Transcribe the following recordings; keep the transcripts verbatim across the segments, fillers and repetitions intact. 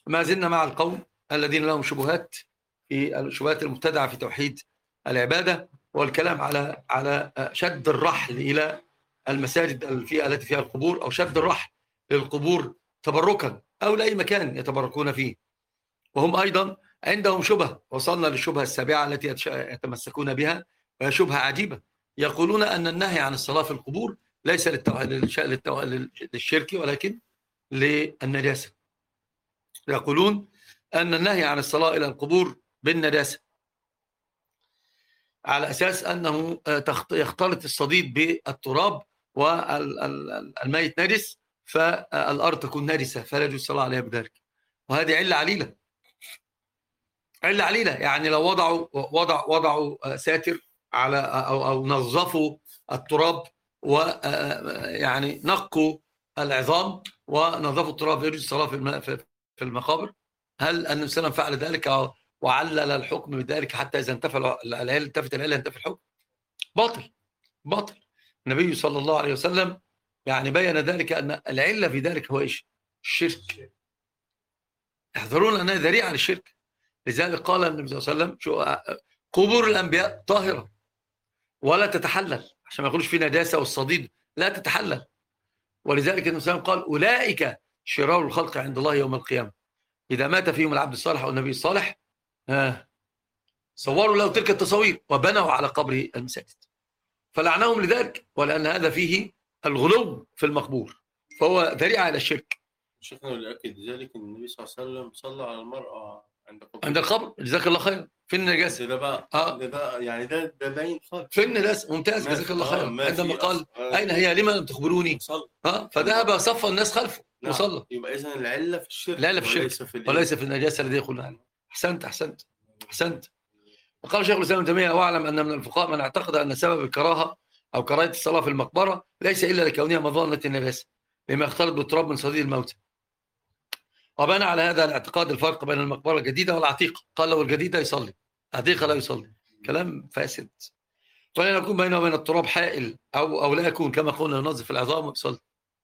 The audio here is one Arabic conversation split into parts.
ما زلنا مع القوم الذين لهم شبهات في الشبهات المبتدعة في توحيد العبادة، والكلام على على شد الرحل إلى المساجد التي فيها القبور، أو شد الرحل للقبور تبركا أو لأي مكان يتبركون فيه. وهم أيضا عندهم شبهة، وصلنا للشبهة السابعة التي يتمسكون بها، وهي شبهة عجيبة. يقولون أن النهي عن الصلاة في القبور ليس للشرك ولكن للنجاسة. يقولون أن النهي عن الصلاة إلى القبور بالنجاسة، على أساس أنه يختلط الصديد بالتراب والميت نجس، فالأرض تكون نجسة فلا يجوز الصلاة عليها بذلك. وهذه علة عليلة، علة عليلة. يعني لو وضعوا وضع وضعوا ساتر على أو أو نظفوا التراب ويعني نقوا العظام ونظفوا التراب يجوز الصلاة في المقابر. هل النبي صلى الله عليه وسلم فعل ذلك وعلل الحكم بذلك حتى إذا انتفى العلة التفت العلة ينتفي الحكم؟ باطل باطل. النبي صلى الله عليه وسلم يعني بين ذلك أن العلة في ذلك هو إيش؟ الشرك. يحذرون أنها ذريعة للشرك. لذلك قال النبي صلى الله عليه وسلم شو قبور الأنبياء طاهرة ولا تتحلل، عشان ما يقولوش في نجاسة والصديد لا تتحلل. ولذلك النبي صلى الله عليه وسلم قال أولئك شرار الخلق عند الله يوم القيامة، إذا مات فيهم العبد الصالح أو النبي الصالح آه صوروا له تلك التصوير وبنوا على قبره المساجد، فلعنهم لذلك، ولأن هذا فيه الغلو في المقبور، فهو ذريعة إلى الشرك. شيخنا لأكد ذلك أن النبي صلى الله عليه وسلم صلى على المرأة عند قبر عند القبر، جزاك الله خير. في النجاسة ده بقى آه. ده بقى يعني ده ده باين خالص في النجاسة. ممتاز، جزاك الله خير. آه عندما قال آه. أين هي لما لم تخبروني ها فذهب صف الناس خلفه نعم. وصلى. يبقى إذن العلة في الشرك، العلة في الشرك وليس, وليس في النجاسة الذي يقول عنه. أحسنت أحسنت أحسنت. وقال شيخ الإسلام ابن تيمية: واعلم أن من الفقهاء من اعتقد أن سبب الكراهة أو كراهية الصلاة في المقبرة ليس إلا لكونها مظنة النجاسة لما يختلط بالتراب من صديد الموتى، وبنى على هذا الاعتقاد الفرق بين المقبرة الجديدة والعتيقة. قال لو الجديدة يصلي، العتيقة لا يصلي. كلام فاسد. ولا يكون بينه وبين التراب حائل أو أو لا يكون، كما قلنا ينظف العظام ويصلي.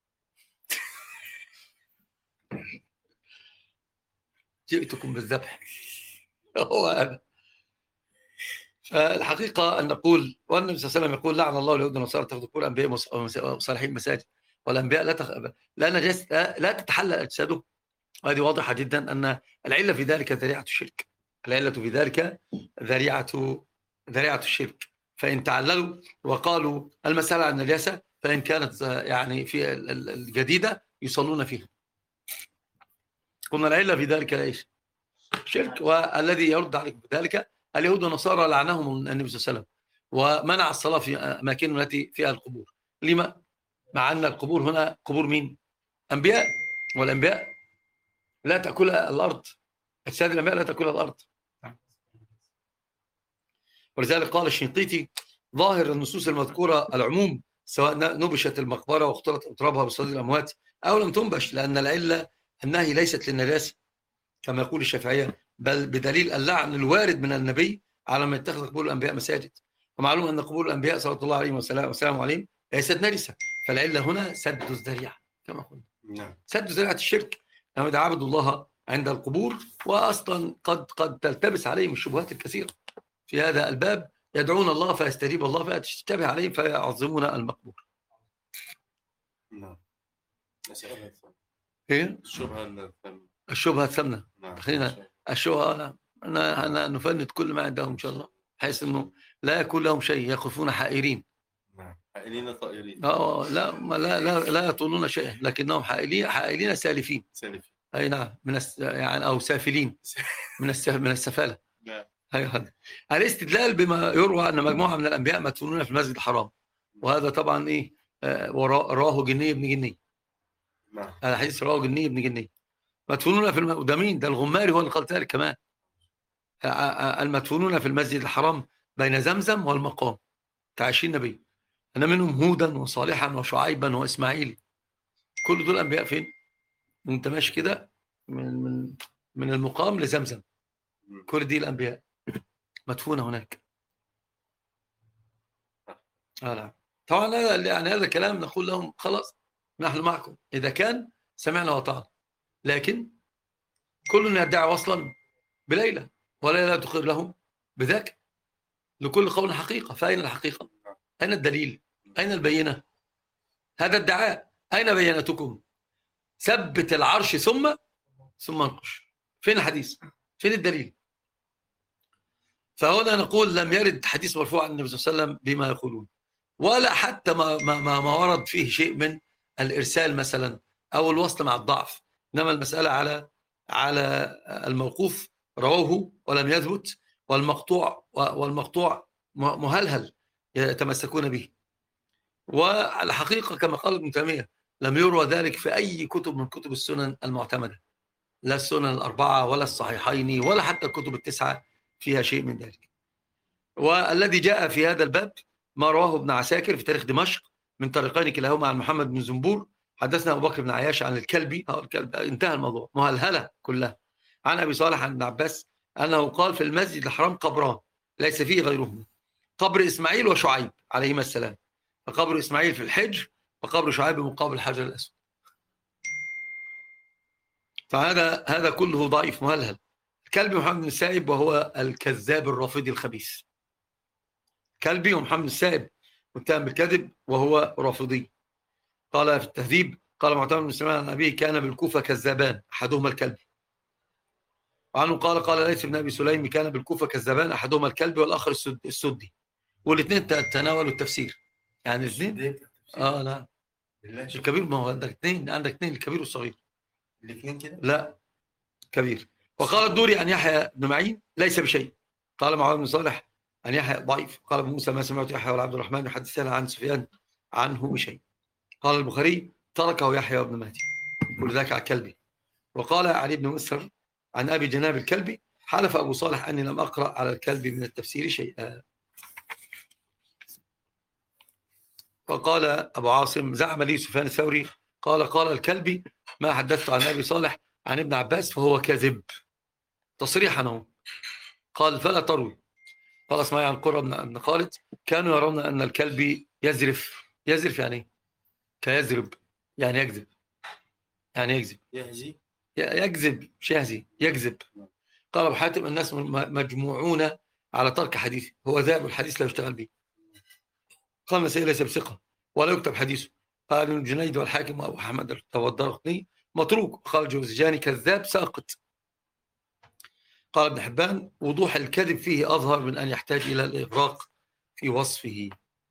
جئتكم بالذبح. هو هذا. فالحقيقة أن نقول، والنبي صلى الله عليه وسلم يقول: لعن الله اليهود والنصارى تاخذ كل أنبياء وصالحين مساجد، والأنبياء لا تخ... لا نجس لا تتحلل أجسادهم. وهذه واضحة جدا أن العلة في ذلك ذريعة الشرك. العلة في ذلك ذريعة ذريعة الشرك. فإن تعللوا وقالوا المسألة عن النجاسة، فإن كانت يعني في الجديدة يصلون فيها. قلنا العلة في ذلك ليش؟ شرك. والذي يرد عليك بذلك اليهود والنصارى لعنهم النبي صلى الله عليه وسلم ومنع الصلاة في أماكن التي فيها القبور. لما؟ مع أن القبور هنا قبور مين؟ أنبياء، والأنبياء لا تأكلها الأرض، أجساد الأنبياء لا تأكلها الأرض. ولذلك قال الشنقيطي: ظاهر النصوص المذكورة العموم، سواء نبشت المقبرة واختلط أترابها بصديد الأموات أو لم تنبش، لأن العلة النهي ليست للنجاسة كما يقول الشافعية، بل بدليل اللعن الوارد من النبي على من يتخذ قبور الأنبياء مساجد. ومعلوم أن قبور الأنبياء صلى الله عليه وسلم عليهم ليست نجسة، فالعلة هنا سد الذريعة كما قلنا، سد ذريعة الشرك. لما إذا عبدوا الله عند القبور، وأصلا قد قد تلتبس عليهم الشبهات الكثيرة في هذا الباب، يدعون الله فيستجيب الله فتشتبه عليهم فيعظمون المقبور. نعم. إيه؟ الشبهة الشبهة الثامنة. خلينا الشبهة أنا أنا نفند كل ما عندهم إن شاء الله، بحيث إنه لا يكون لهم شيء، يخفون حائرين. نعم. حائلين طائرين. آه لا لا لا لا يطولون شيئا، لكنهم حائلين حائلين سالفين. سالفين. أي نعم، من الس... يعني أو سافلين من الس... من السفالة. نعم. هذا الاستدلال بما يروى أن مجموعة من الأنبياء مدفونون في المسجد الحرام، وهذا طبعا إيه آه وراه جني ابن جني. نعم. هذا حديث رواه جني ابن جني مدفونون في الم... ده مين؟ ده الغماري هو اللي قال ذلك كمان. المدفونون في المسجد الحرام بين زمزم والمقام كعشرين نبي، أنا منهم هودا وصالحا وشعيبا وإسماعيل. كل دول أنبياء فين؟ وانت ماشي كده من من من المقام لزمزم، كل دي الأنبياء مدفونة هناك. آه لا. طبعا يعني هذا الكلام نقول لهم خلاص نحن معكم إذا كان سمعنا وطعنا، لكن كل يدعي وصلا بليلى ولا لا تقر لهم بذاك. لكل قول حقيقة، فأين الحقيقة؟ أين الدليل؟ أين البينة؟ هذا الدعاء، أين بينتكم؟ ثبت العرش ثم ثم انقش. فين الحديث؟ فين الدليل؟ فهنا نقول لم يرد حديث مرفوع عن النبي صلى الله عليه وسلم بما يقولون، ولا حتى ما, ما, ما ورد فيه شيء من الإرسال مثلا أو الوصل مع الضعف، إنما المسألة على على الموقوف رواه ولم يثبت، والمقطوع والمقطوع مهلهل يتمسكون به. والحقيقة كما قال ابن تيمية لم يروى ذلك في أي كتب من كتب السنن المعتمدة، لا السنن الأربعة ولا الصحيحين ولا حتى الكتب التسعة فيها شيء من ذلك. والذي جاء في هذا الباب ما رواه ابن عساكر في تاريخ دمشق من طريقين كلاهما عن محمد بن زنبور حدثنا أبو بكر بن عياش عن الكلبي، انتهى الموضوع، مهلهلة كلها. عن أبي صالح عن ابن عباس أنه قال في المسجد الحرام قبران ليس فيه غيرهما، قبر إسماعيل وشعيب عليهما السلام، فقبر إسماعيل في الحجر وقبر شعيب مقابل الحجر الأسود. فهذا هذا كله ضعيف مهلهل. الكلبي محمد بن السائب وهو الكذاب الرافضي الخبيث. كلبي ومحمد بن السائب متهم بالكذب وهو رافضي. قال في التهذيب قال معتمر بن سليمان عن أبيه كان بالكوفة كذابان أحدهما الكلبي. وعنه قال قال ليث بن أبي سليم كان بالكوفة كذابان أحدهما الكلبي والآخر السدي. والاثنين تناولوا التفسير، يعني الاثنين اه لا الكبير، ما هو عندك اثنين، عندك اثنين الكبير والصغير الاثنين كده لا كبير. وقال الدوري عن يحيى بن معين ليس بشيء. قال معاذ بن صالح عن يحيى ضعيف. قال ابن موسى ما سمعت يحيى ولا عبد الرحمن يحدثنا عن سفيان عنه بشيء. قال البخاري تركه يحيى وابن مهدي كل ذاك على الكلبي. وقال علي بن مسر عن أبي جناب الكلبي حلف أبو صالح أني لم أقرأ على الكلبي من التفسير شيئا. وقال أبو عاصم زعم لي سفيان الثوري قال قال الكلبي ما حدثت عن أبي صالح عن ابن عباس فهو كاذب تصريحا هو. قال فلا تروي. قال اسمعي عن قرة بن خالد كانوا يرون أن الكلبي يزرف. يزرف يعني ايه؟ كيزرب يعني يكذب، يعني يكذب يهزي يكذب مش يهزي يكذب. قال أبو حاتم الناس مجموعون على ترك حديثه، هو ذاهب الحديث لا يشتغل به. قال مسيء ليس بثقة ولا يكتب حديثه. قال ابن الجنيد والحاكم وأبو أحمد والدارقطني متروك. قال الجوزجاني كذاب ساقط. قال ابن حبان وضوح الكذب فيه أظهر من أن يحتاج إلى الإغراق في وصفه.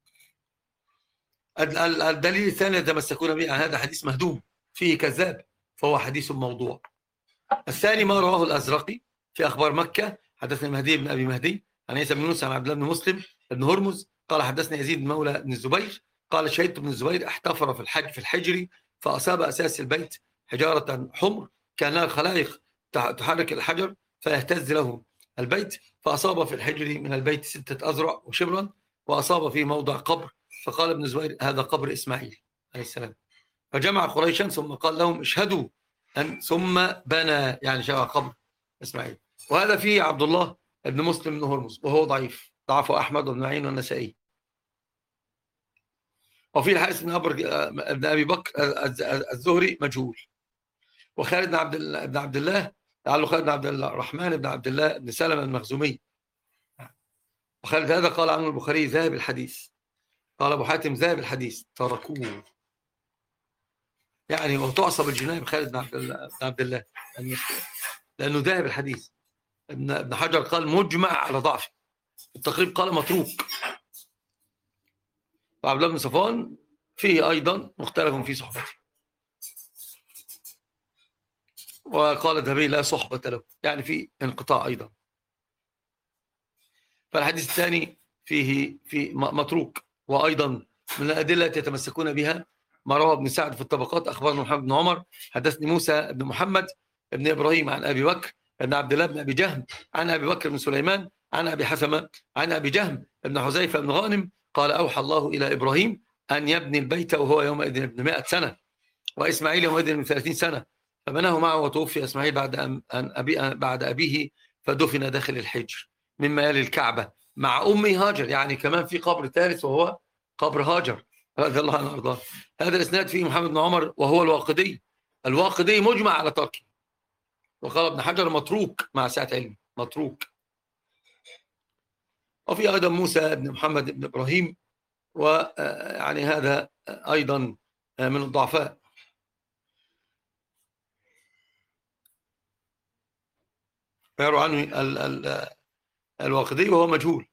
الدليل الثاني يتمسكون به عن هذا حديث مهدوم فيه كذاب فهو حديث موضوع. الثاني ما رواه الأزرقي في أخبار مكة حدثنا مهدي بن أبي مهدي عن عيسى بن يونس عن عبد الله بن مسلم بن هرمز قال حدثنا يزيد بن مولى بن الزبير قال شهدت بن الزبير احتفر في الحج في الحجر فأصاب أساس البيت حجارة حمر كانها الخلائق تحرك الحجر فيهتز له البيت فأصاب في الحجر من البيت ستة أذرع وشبرا وأصاب في موضع قبر فقال ابن الزبير هذا قبر إسماعيل عليه السلام. فجمع قريشا ثم قال لهم اشهدوا أن ثم بنى يعني شبه قبر إسماعيل. وهذا فيه عبد الله بن مسلم بن هرمز وهو ضعيف ضعفه أحمد بن معين والنسائي. وفي الحارث بن ابن أبي بكر الزهري مجهول. وخالد بن عبد بن عبد الله لعله خالد بن عبد الرحمن بن عبد الله بن سلمة المخزومي. وخالد هذا قال عنه البخاري ذاهب الحديث. قال أبو حاتم ذاهب الحديث تركوه، يعني وتعصب الجناية بخالد بن عبد الله لأنه ذاهب الحديث. ابن حجر قال مجمع على ضعفه. التقريب قال متروك. وعبد الله بن صفوان فيه أيضا مختلف في صحبته. وقال الذهبي لا صحبة له يعني في انقطاع أيضا. فالحديث الثاني فيه في متروك. وأيضا من الأدلة يتمسكون بها ما روى ابن سعد في الطبقات أخبرنا محمد بن عمر حدثني موسى بن محمد بن إبراهيم عن أبي بكر بن عبد الله بن أبي جهم عن أبي بكر بن سليمان عن أبي حثمة عن أبي جهم بن حذيفة بن غانم قال أوحى الله إلى إبراهيم أن يبني البيت وهو يومئذ ابن مائة سنة وإسماعيل يومئذ من ثلاثين سنة فبناه معه وتوفي إسماعيل بعد أن أبي بعد أبيه فدفن داخل الحجر مما يلي الكعبة مع أمي هاجر. يعني كمان في قبر ثالث وهو قبر هاجر رضي الله عنه وارضاه. هذا الاسناد فيه محمد بن عمر وهو الواقدي. الواقدي مجمع على تركه وقال ابن حجر متروك مع سعة علمه، متروك. وفي أيضا موسى بن محمد بن إبراهيم، ويعني هذا أيضا من الضعفاء. يروى عنه ال ال الواقدي وهو مجهول،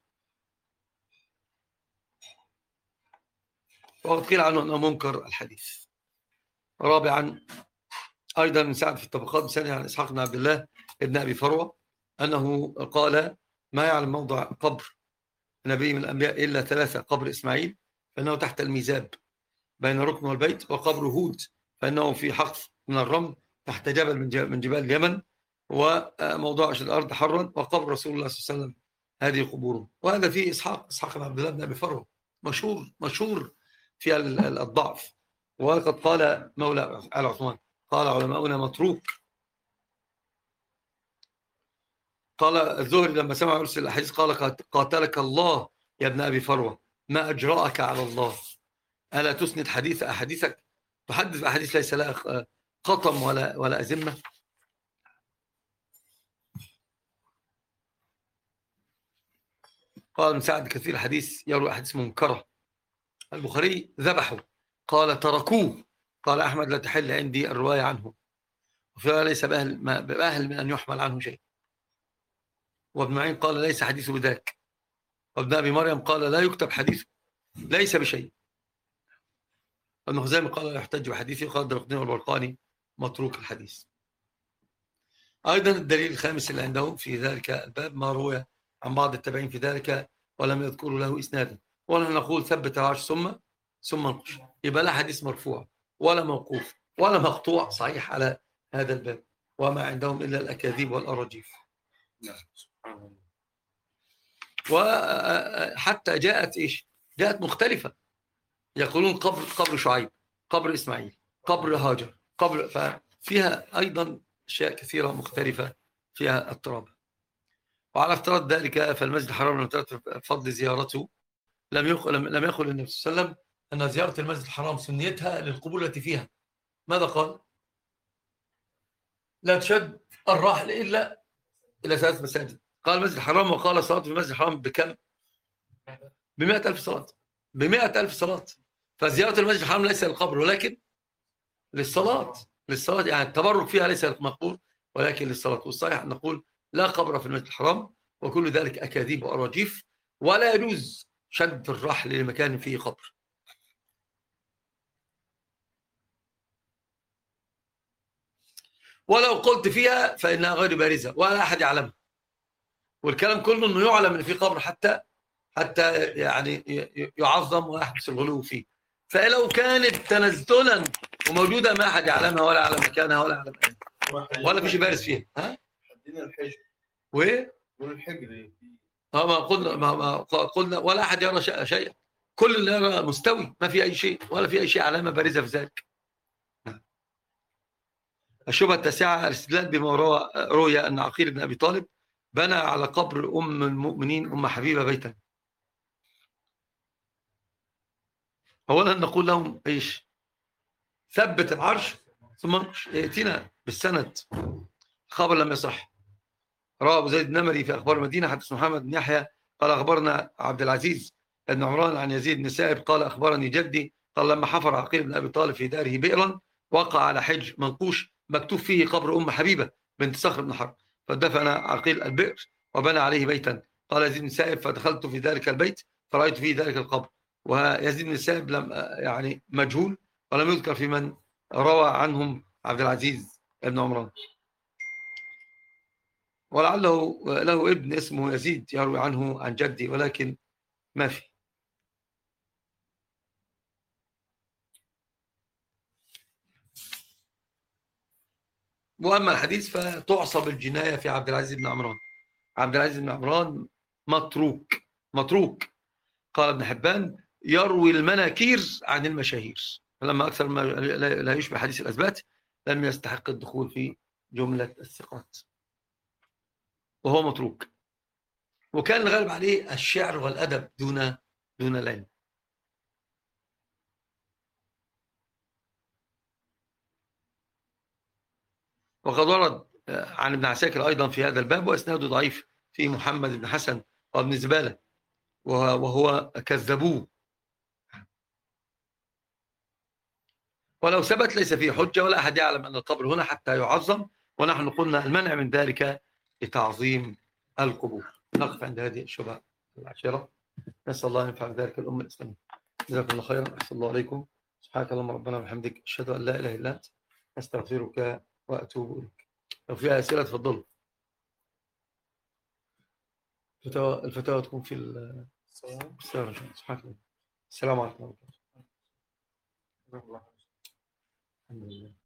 وقد قيل عنه أنه منكر الحديث. رابعا أيضا من سعد في الطبقات بسنة عن إسحاق بن عبد الله ابن أبي فروة أنه قال ما يعلم موضع قبر نبي من الأنبياء إلا ثلاثة: قبر إسماعيل فإنه تحت الميزاب بين الركن والبيت، وقبر هود فإنه في حقف من الرمل تحت جبل من جبال اليمن، وموضوع أشد الأرض حرا، وقبر رسول الله صلى الله عليه وسلم. هذه قبوره. وهذا في إسحاق إسحاق بن عبد الله بن أبي فروة مشهور مشهور في الضعف. وقد قال مولى آل عثمان قال علماؤنا متروك. قال الزهري لما سمع يرسل الحديث قال قاتلك الله يا ابن أبي فروة، ما أجرأك على الله، ألا تسند حديث أحاديثك، تحدث بأحاديث ليس لها قطم ولا ولا أزمة. قال من سعد كثير الحديث يروي أحاديث منكرة. البخاري ذبحوا، قال تركوه. قال أحمد لا تحل عندي الرواية عنه، فليس بأهل, بأهل من أن يحمل عنه شيء. وابن معين قال ليس حديثه بذاك. وابن أبي مريم قال لا يكتب حديثه، ليس بشيء. ابن خزيمة قال لا يحتج بحديثه. قال الدرقطني والبرقاني متروك الحديث. أيضا الدليل الخامس اللي عندهم في ذلك الباب ما روى عن بعض التابعين في ذلك ولم يذكروا له إسنادا، ونحن نقول ثبت العرش ثم ثم انقش. يبقى لا حديث مرفوع ولا موقوف ولا مقطوع صحيح على هذا الباب، وما عندهم إلا الأكاذيب والأراجيف. وحتى جاءت إيش جاءت مختلفة، يقولون قبر قبر شعيب، قبر إسماعيل، قبر هاجر، قبر، ففيها أيضا أشياء كثيرة مختلفة فيها اضطراب. وعلى افتراض ذلك فالمسجد الحرام لم ترتب فضل زيارته، لم يقل لم يقل النبي صلى الله عليه وسلم أن زيارة المسجد الحرام سنيتها للقبولة فيها. ماذا قال؟ لا تشد الراحل إلا إلى ثلاث مساجد. قال المسجد الحرام، وقال صلاة في المسجد الحرام بكم؟ بمئة ألف صلاة، بمئة ألف صلاة. فزيارة المسجد الحرام ليس للقبر ولكن للصلاة، للصلاة يعني التبرك فيها ليس مقبول ولكن للصلاة. والصحيح أن نقول لا قبر في المسجد الحرام، وكل ذلك أكاذيب وأراجيف، ولا يجوز شد الرحل لمكان فيه قبر. ولو قلت فيها فإنها غير بارزة ولا أحد يعلمها، والكلام كله أنه يعلم أن في قبر حتى حتى يعني يعظم ويحدث الغلو فيه. فلو كانت تنزلا وموجودة ما أحد يعلمها ولا يعلم مكانها ولا يعلم أين ولا في شيء بارز فيها. ها؟ حدينا الحجر وإيه؟ والحجر اه ما قلنا ما, ما قلنا ولا أحد يرى شيئا، كل اللي يرى مستوي، ما في أي شيء ولا في أي شيء علامة بارزة في ذلك. الشبهة التاسعة الاستدلال بما روي أن عقيل بن أبي طالب بنى على قبر أم المؤمنين أم حبيبة بيتا. أولا نقول لهم إيش؟ ثبت العرش ثم ائتنا بالسند. الخبر لم يصح. روى أبو زيد النمري في أخبار المدينة حدث محمد بن يحيى قال أخبرنا عبد العزيز بن عمران عن يزيد بن سائب قال أخبرني جدي قال لما حفر عقيل بن أبي طالب في داره بئرا وقع على حج منقوش مكتوب فيه قبر أم حبيبة بنت صخر بن حرب، فدفن عقيل البئر وبنى عليه بيتا. قال يزيد بن سائب فدخلت في ذلك البيت فرأيت فيه ذلك القبر. ويزيد بن سائب لم يعني مجهول ولم يذكر في من روى عنهم عبد العزيز بن عمران، ولعله له ابن اسمه يزيد يروي عنه عن جدي ولكن ما في. وأما الحديث فتعصب الجناية في عبد العزيز بن عمران. عبد العزيز بن عمران متروك متروك. قال ابن حبان يروي المناكير عن المشاهير، فلما أكثر ما لا يشبه حديث الأثبات لم يستحق الدخول في جملة الثقات، وهو متروك. وكان الغالب عليه الشعر والأدب دون دون العلم. وقد ورد عن ابن عساكر أيضا في هذا الباب، وإسناده ضعيف في محمد بن حسن وابن زبالة وهو كذبوه، ولو ثبت ليس فيه حجة ولا أحد يعلم أن القبر هنا حتى يعظم، ونحن قلنا المنع من ذلك لتعظيم القبور. نقف عند هذه الشبهة العاشرة، نسأل الله أن ينفع بذلك الأمة الإسلامية. جزاكم الله خيرا، أحسن الله عليكم، سبحانك اللهم ربنا وبحمدك، أشهد أن لا إله إلا أنت، أستغفرك وأتوب إليك. لو فيها أسئلة تفضلوا. الفتاوى الفتاوى تكون في السلام. سبحانك الله. السلام عليكم ورحمة الله. الحمد لله.